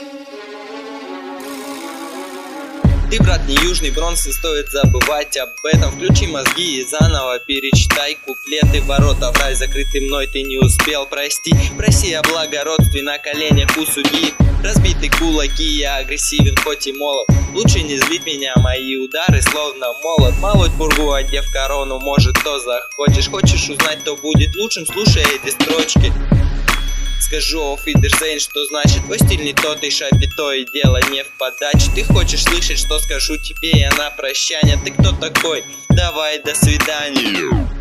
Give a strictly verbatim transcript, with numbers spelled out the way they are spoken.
Ты, брат, не южный Бронкс, не стоит забывать об этом. Включи мозги и заново перечитай куплеты. Ворота в рай закрыты мной, ты не успел, прости. Проси о благородстве на коленях у судьи. Разбиты кулаки, я агрессивен, хоть и молод. Лучше не злить меня, мои удары словно молот. Молоть пургу, одев корону, может, то захочешь. Хочешь узнать, кто будет лучшим, слушай эти строчки. Скажу auf Wiedersehen, что значит твой стиль не тот, и шапи то и дело не в подаче. Ты хочешь слышать, что скажу тебе я на прощание? Ты кто такой? Давай, до свидания.